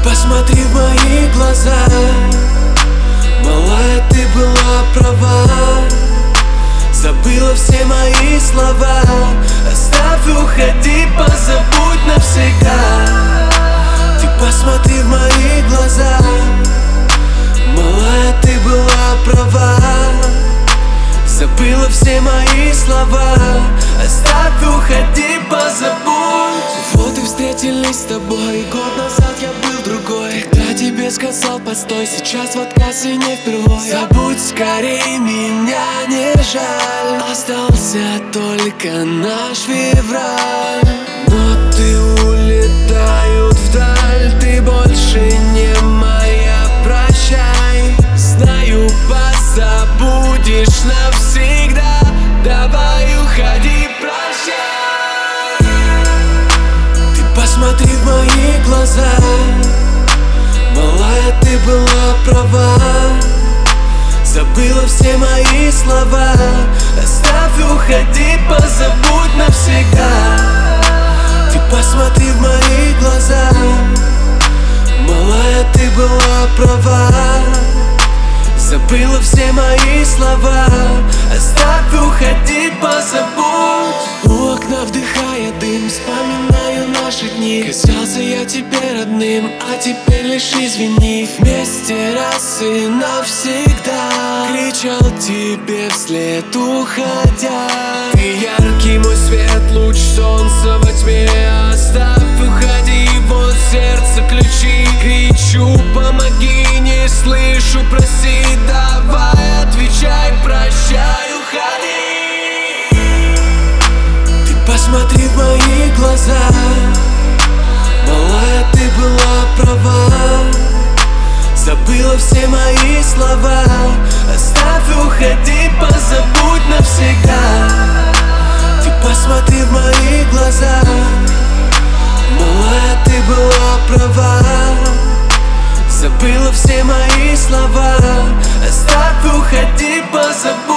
посмотри в мои глаза, малая, ты была права. Забыла все мои слова, оставь, уходи, позабудь навсегда. Ты посмотри в мои глаза, малая, ты была права. Забыла все мои слова, оставь, уходи, позабудь. Вот и встретились с тобой, год назад я был другой. Когда тебе сказал постой, сейчас в отказе не впервой. Забудь скорей, меня не жаль, остался только наш февраль. Но ты улетают вдаль, ты больше не моя, прощай. Знаю, позабудешь навсегда, давай уходи, прощай. Ты посмотри в мои глаза, малая, ты была права. Забыла все мои слова, оставь, уходи, позабудь навсегда. Ты посмотри в мои глаза, малая, ты была права. Забыла все мои слова, оставь, уходи, позабудь. У окна вдыхая дым, вспоминаю наши дни. Казался я тебе родным, а теперь лишь извини. Вместе раз и навсегда кричал тебе вслед, уходя. Ты яркий мой свет, луч солнца во тьме, оставь, уходи, вот сердце ключи. Кричу, помоги, не слышу, прости, давай отвечай, прощай, уходи. Ты посмотри в мои глаза, малая, ты была права. Забыла все мои слова, оставь, уходи, позабудь навсегда. Ты посмотри в мои глаза, малая, ты была права. Забыла все мои слова, оставь, уходи, позабудь.